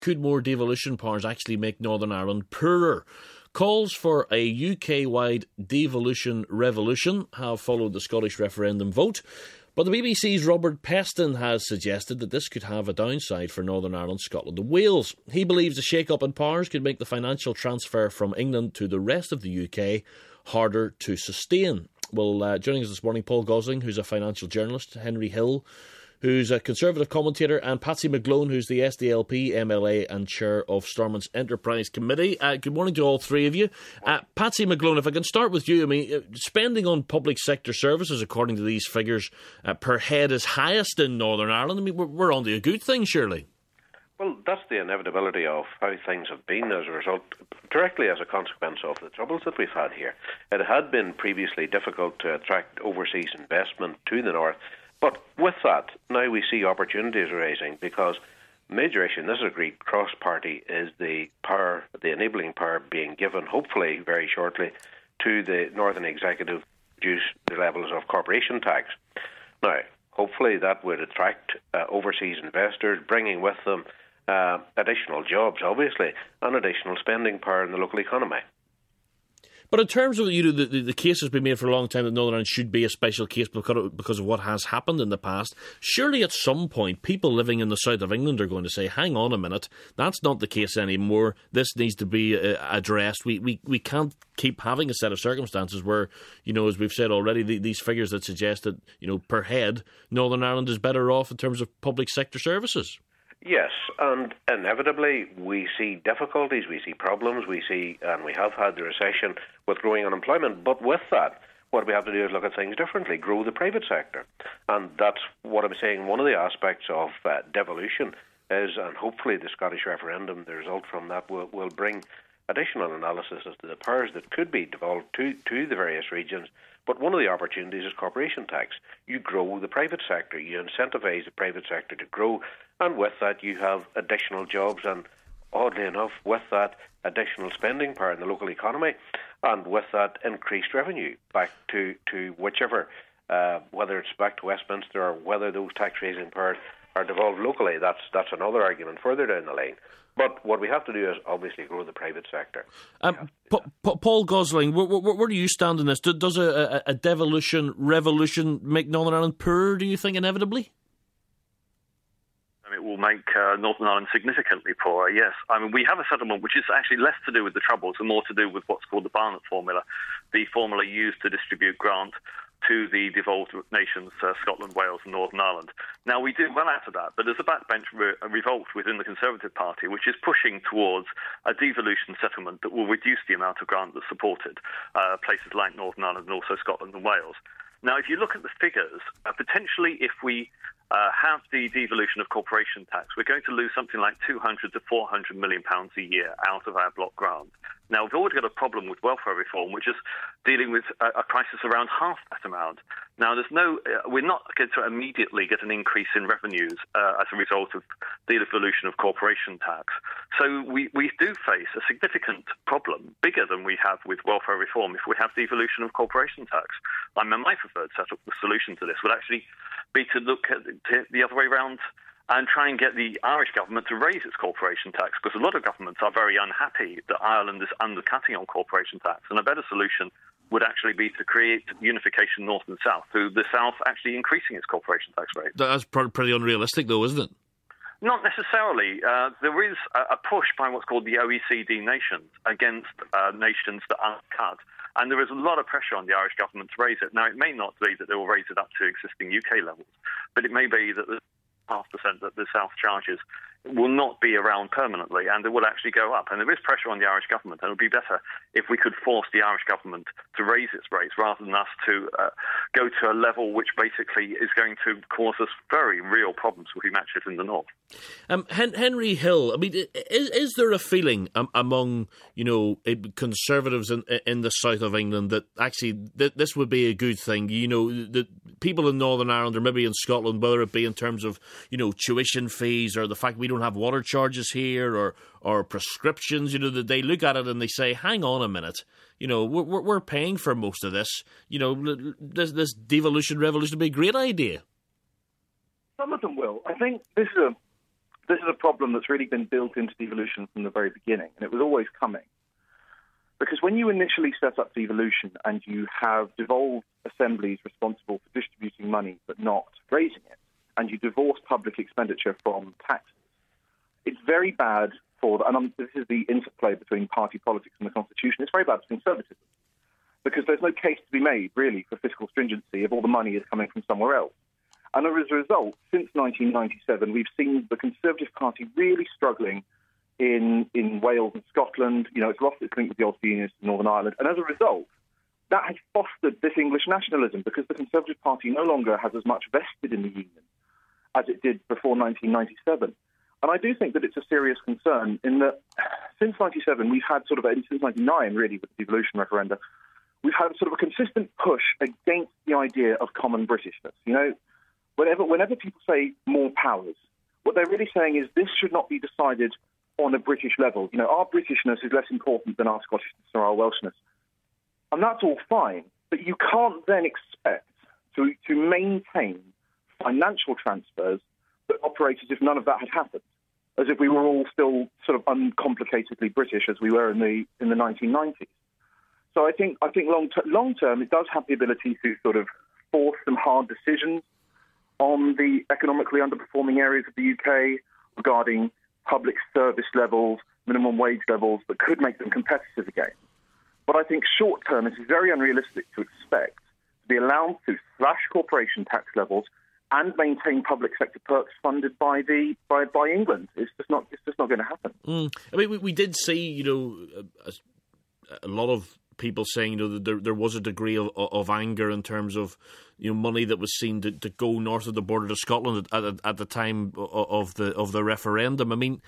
Could more devolution powers actually make Northern Ireland poorer? Calls for a UK-wide devolution revolution have followed the Scottish referendum vote, but the BBC's Robert Peston has suggested that this could have a downside for Northern Ireland, Scotland and Wales. He believes the shake-up in powers could make the financial transfer from England to the rest of the UK harder to sustain. Well, joining us this morning, Paul Gosling, who's a financial journalist, Henry Hill, who's a Conservative commentator, and Patsy McGlone, who's the SDLP MLA and chair of Stormont's Enterprise Committee. Good morning to all three of you. Patsy McGlone, if I can start with you. I mean, spending on public sector services, according to these figures, per head is highest in Northern Ireland. I mean, we're on to a good thing, surely. Well, that's the inevitability of how things have been as a result, directly as a consequence of the troubles that we've had here. It had been previously difficult to attract overseas investment to the north, but with that, now we see opportunities arising because major issue, and this is agreed cross-party, is the power, the enabling power being given, hopefully very shortly, to the Northern Executive to reduce the levels of corporation tax. Now, hopefully that would attract overseas investors, bringing with them additional jobs, obviously, and additional spending power in the local economy. But in terms of, the case has been made for a long time that Northern Ireland should be a special case because of what has happened in the past. Surely at some point, people living in the south of England are going to say, hang on a minute, that's not the case anymore. This needs to be addressed. We can't keep having a set of circumstances where, as we've said already, these figures that suggest that, per head, Northern Ireland is better off in terms of public sector services. Yes, and inevitably we see difficulties, we see problems, and we have had the recession with growing unemployment. But with that, what we have to do is look at things differently, grow the private sector. And that's what I'm saying. One of the aspects of devolution is, and hopefully the Scottish referendum, the result from that will bring additional analysis as to the powers that could be devolved to the various regions. But one of the opportunities is corporation tax. You grow the private sector, you incentivise the private sector to grow, and with that you have additional jobs and, oddly enough, with that additional spending power in the local economy, and with that increased revenue back to whichever, whether it's back to Westminster or whether those tax-raising powers are devolved locally. That's another argument further down the line. But what we have to do is obviously grow the private sector. Paul Gosling, where do you stand in this? Does a devolution revolution make Northern Ireland poorer, do you think, inevitably? It will make Northern Ireland significantly poorer, yes. I mean, we have a settlement which is actually less to do with the Troubles and more to do with what's called the Barnett formula, the formula used to distribute grant to the devolved nations, Scotland, Wales and Northern Ireland. Now, we do well out of that, but there's a backbench revolt within the Conservative Party which is pushing towards a devolution settlement that will reduce the amount of grant that's supported places like Northern Ireland and also Scotland and Wales. Now, if you look at the figures, potentially if we have the devolution of corporation tax, we're going to lose something like £200 to £400 million a year out of our block grant. Now, we've already got a problem with welfare reform, which is dealing with a crisis around half that amount. Now, we're not going to immediately get an increase in revenues as a result of the devolution of corporation tax. So we do face a significant problem, bigger than we have with welfare reform, if we have devolution of corporation tax. I mean, my preferred solution to this would actually be to look at the other way around and try and get the Irish government to raise its corporation tax, because a lot of governments are very unhappy that Ireland is undercutting on corporation tax. And a better solution would actually be to create unification north and south, through the south actually increasing its corporation tax rate. That's pretty unrealistic, though, isn't it? Not necessarily. There is a push by what's called the OECD nations against nations that undercut. And there is a lot of pressure on the Irish government to raise it. Now, it may not be that they will raise it up to existing UK levels, but it may be that the 0.5% that the South charges will not be around permanently, and it will actually go up. And there is pressure on the Irish government, and it would be better if we could force the Irish government to raise its rates rather than us to go to a level which basically is going to cause us very real problems with the matches in the north. Henry Hill, I mean, is there a feeling among Conservatives in the south of England that actually this would be a good thing? The people in Northern Ireland or maybe in Scotland, whether it be in terms of tuition fees or the fact we don't have water charges here or prescriptions, that they look at it and they say, hang on a minute, we're paying for most of this. This devolution revolution would be a great idea. Some of them will. I think this is this is a problem that's really been built into devolution from the very beginning, and it was always coming. Because when you initially set up devolution and you have devolved assemblies responsible for distributing money but not raising it, and you divorce public expenditure from taxes, it's very bad and this is the interplay between party politics and the Constitution, it's very bad for conservatism. Because there's no case to be made, really, for fiscal stringency if all the money is coming from somewhere else. And as a result, since 1997, we've seen the Conservative Party really struggling in Wales and Scotland. You know, it's lost its link with the Ulster Unionists in Northern Ireland. And as a result, that has fostered this English nationalism because the Conservative Party no longer has as much vested in the Union as it did before 1997. And I do think that it's a serious concern in that since 97, we've had since 99, really, with the devolution referenda, we've had sort of a consistent push against the idea of common Britishness. You know, whenever people say more powers, what they're really saying is this should not be decided on a British level. You know, our Britishness is less important than our Scottishness or our Welshness. And that's all fine, but you can't then expect to maintain financial transfers that operate as if none of that had happened, as if we were all still sort of uncomplicatedly British as we were in the 1990s. So I think long term it does have the ability to sort of force some hard decisions on the economically underperforming areas of the UK regarding public service levels, minimum wage levels that could make them competitive again. But I think short term it is very unrealistic to expect to be allowed to slash corporation tax levels and maintain public sector perks funded by England. It's just not going to happen. I mean, we did see, you know, a lot of people saying, you know, that there was a degree of anger in terms of, you know, money that was seen to go north of the border to Scotland at the time of the referendum. I mean,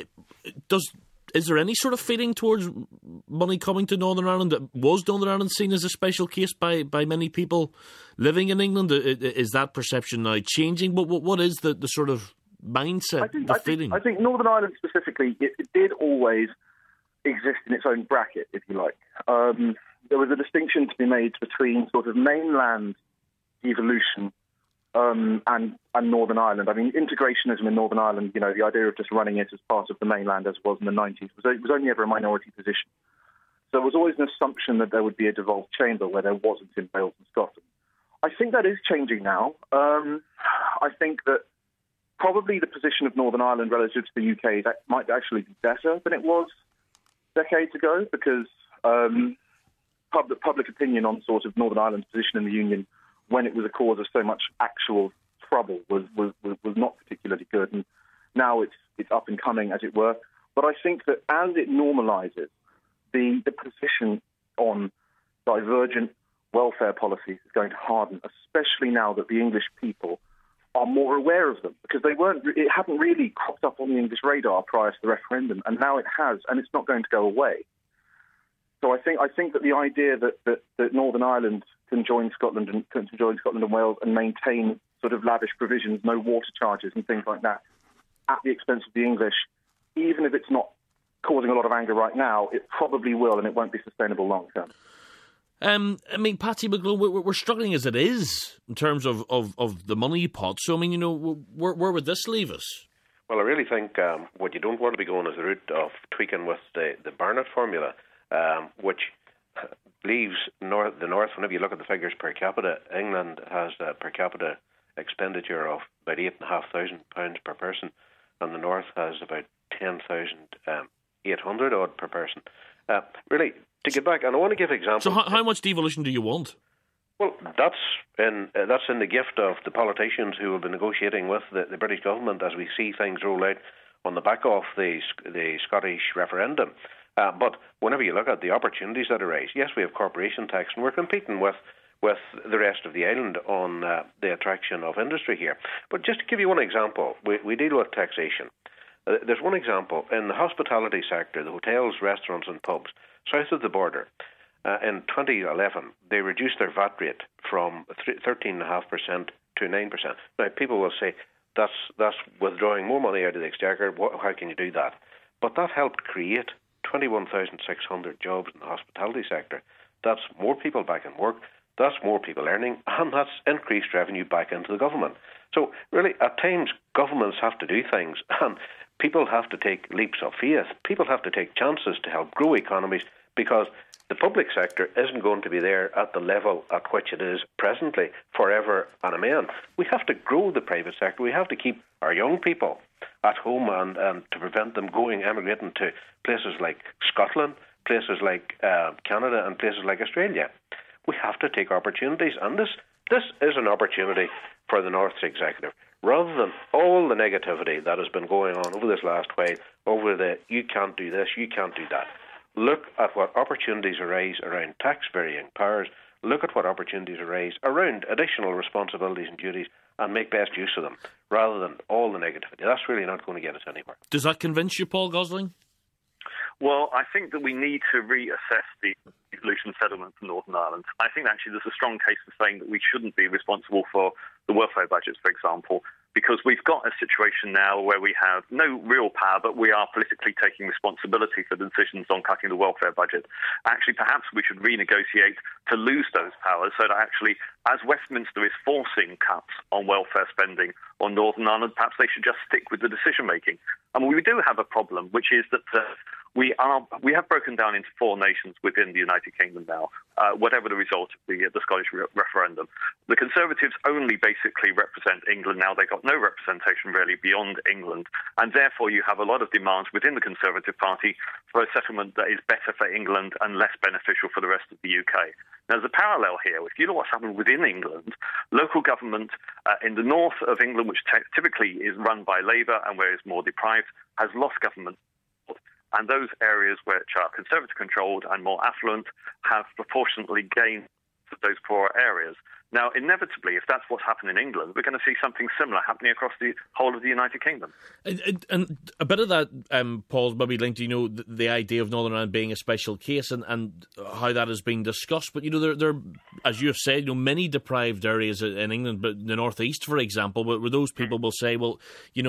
is there any sort of feeling towards money coming to Northern Ireland? Was Northern Ireland seen as a special case by many people living in England? Is that perception now changing? What is the sort of mindset, feeling? I think Northern Ireland specifically, it did always exist in its own bracket, if you like. There was a distinction to be made between sort of mainland devolution and Northern Ireland. I mean, integrationism in Northern Ireland, you know, the idea of just running it as part of the mainland as it was in the 90s, was only ever a minority position. So there was always an assumption that there would be a devolved chamber where there wasn't in Wales and Scotland. I think that is changing now. I think that probably the position of Northern Ireland relative to the UK might actually be better than it was decades ago because public opinion on sort of Northern Ireland's position in the Union when it was a cause of so much actual trouble was not particularly good, and now it's up and coming, as it were. But I think that as it normalises, the position on divergent welfare policies is going to harden, especially now that the English people are more aware of them, because it hadn't really cropped up on the English radar prior to the referendum, and now it has, and it's not going to go away. So I think that the idea that Northern Ireland can join Scotland and Wales and maintain sort of lavish provisions, no water charges and things like that, at the expense of the English, even if it's not causing a lot of anger right now, it probably will, and it won't be sustainable long term. I mean, Patsy McGlone, we're struggling as it is in terms of the money pot. So, I mean, you know, where would this leave us? Well, I really think what you don't want to be going is the route of tweaking with the Barnett formula, which leaves the North, whenever you look at the figures per capita, England has a per capita expenditure of about £8,500 per person, and the North has about 10,800 odd per person. Really, to get back, and I want to give examples. So how much devolution do you want? Well, that's in the gift of the politicians who will be negotiating with the British government as we see things roll out on the back of the Scottish referendum. But whenever you look at the opportunities that arise, yes, we have corporation tax, and we're competing with the rest of the island on the attraction of industry here. But just to give you one example, we deal with taxation. There's one example in the hospitality sector, the hotels, restaurants and pubs, south of the border. In 2011, they reduced their VAT rate from 13.5% to 9%. Now, people will say, that's withdrawing more money out of the exchequer. How can you do that? But that helped create 21,600 jobs in the hospitality sector. That's more people back in work, that's more people earning, and that's increased revenue back into the government. So really, at times, governments have to do things, and people have to take leaps of faith. People have to take chances to help grow economies, because the public sector isn't going to be there at the level at which it is presently forever and amen. We have to grow the private sector. We have to keep our young people at home and to prevent them emigrating to places like Scotland, places like Canada and places like Australia. We have to take opportunities, and this is an opportunity for the North's executive. Rather than all the negativity that has been going on over this last while, over the you can't do this, you can't do that, look at what opportunities arise around tax-varying powers, look at what opportunities arise around additional responsibilities and duties, and make best use of them, rather than all the negativity. That's really not going to get us anywhere. Does that convince you, Paul Gosling? Well, I think that we need to reassess the devolution settlement for Northern Ireland. I think actually there's a strong case for saying that we shouldn't be responsible for the welfare budgets, for example, because we've got a situation now where we have no real power, but we are politically taking responsibility for the decisions on cutting the welfare budget. Actually, perhaps we should renegotiate to lose those powers, so that actually, as Westminster is forcing cuts on welfare spending on Northern Ireland, perhaps they should just stick with the decision-making. I mean, we do have a problem, which is that we have broken down into four nations within the United Kingdom now, whatever the result of the Scottish referendum. The Conservatives only basically represent England now. They've got no representation really beyond England, and therefore you have a lot of demands within the Conservative Party for a settlement that is better for England and less beneficial for the rest of the UK. Now, there's a parallel here. If you know what's happened within England, local government in the north of England, which typically is run by Labour and where it's more deprived, has lost government. And those areas which are Conservative-controlled and more affluent have proportionately gained those poorer areas. Now, inevitably, if that's what's happened in England, we're going to see something similar happening across the whole of the United Kingdom. And a bit of that, Paul's maybe linked to, the idea of Northern Ireland being a special case and how that is being discussed. But, there as you have said, many deprived areas in England, but the North East, for example, where those people will say, well,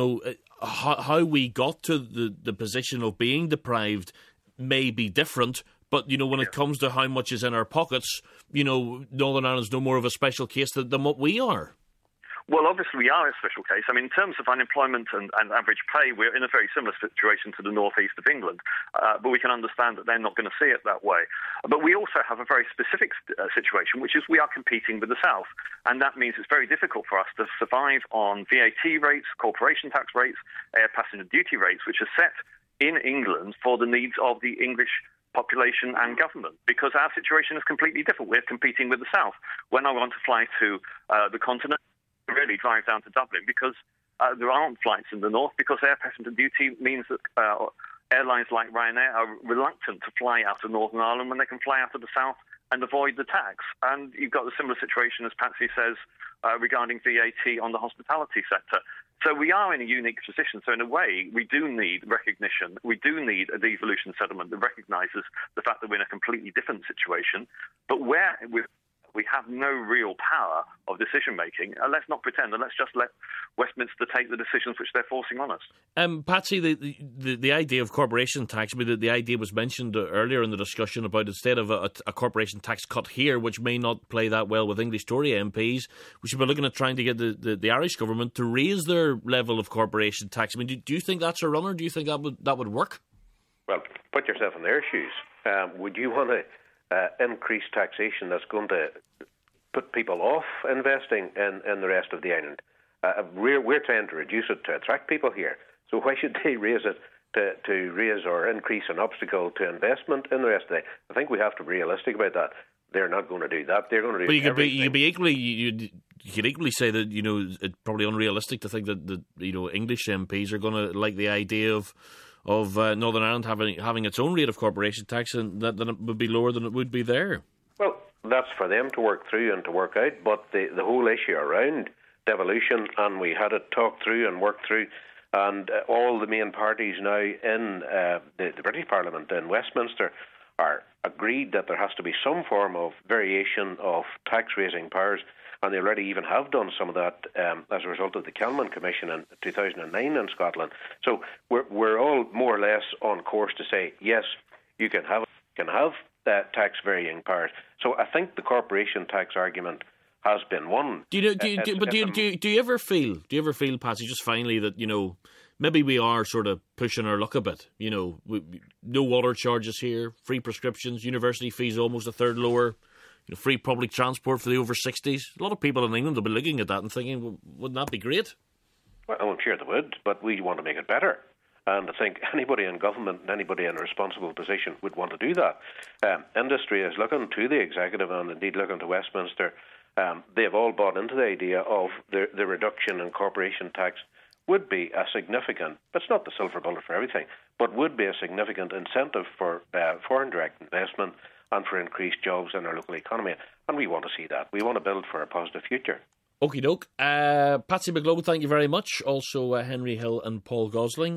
how we got to the position of being deprived may be different, but, when it comes to how much is in our pockets, Northern Ireland's no more of a special case than what we are. Well, obviously we are a special case. I mean, in terms of unemployment and average pay, we're in a very similar situation to the northeast of England, but we can understand that they're not going to see it that way. But we also have a very specific situation, which is we are competing with the south, and that means it's very difficult for us to survive on VAT rates, corporation tax rates, air passenger duty rates, which are set in England for the needs of the English population and government, because our situation is completely different. We're competing with the south. When I want to fly to the continent, I really drive down to Dublin because there aren't flights in the north, because air passenger duty means that airlines like Ryanair are reluctant to fly out of Northern Ireland when they can fly out of the south and avoid the tax. And you've got a similar situation, as Patsy says, regarding VAT on the hospitality sector. So we are in a unique position. So in a way, we do need recognition. We do need a devolution settlement that recognises the fact that we're in a completely different situation. But where we have no real power of decision-making, let's not pretend, and let's just let Westminster take the decisions which they're forcing on us. Patsy, the idea of corporation tax, the idea was mentioned earlier in the discussion about instead of a corporation tax cut here, which may not play that well with English Tory MPs, we should be looking at trying to get the Irish government to raise their level of corporation tax. I mean, do you think that's a runner? Do you think that would work? Well, put yourself in their shoes. Would you want to increase taxation that's going to put people off investing in the rest of the island? We're trying to reduce it to attract people here. So why should they raise it to raise or increase an obstacle to investment in the rest of the island? I think we have to be realistic about that. They're not going to do that. They're going to do everything. You could equally say that it's probably unrealistic to think that English MPs are going to like the idea of Northern Ireland having its own rate of corporation tax, and that it would be lower than it would be there. Well, that's for them to work through and to work out, but the whole issue around devolution, and we had it talked through and worked through, and all the main parties now in the British Parliament in Westminster are agreed that there has to be some form of variation of tax-raising powers, and they already even have done some of that as a result of the Kelman Commission in 2009 in Scotland. So we're all more or less on course to say, yes, you can have tax-varying powers. So I think the corporation tax argument has been won. Do you ever feel, Patsy, just finally, that maybe we are sort of pushing our luck a bit. You know, no water charges here, free prescriptions, university fees almost a third lower, you know, free public transport for the over 60s. A lot of people in England will be looking at that and thinking, well, wouldn't that be great? Well, I'm sure they would, but we want to make it better. And I think anybody in government and anybody in a responsible position would want to do that. Industry is looking to the executive and indeed looking to Westminster. They've all bought into the idea of the reduction in corporation tax would be a significant, it's not the silver bullet for everything, but would be a significant incentive for foreign direct investment and for increased jobs in our local economy. And we want to see that. We want to build for a positive future. Okie doke. Patsy McGlone, thank you very much. Also, Henry Hill and Paul Gosling.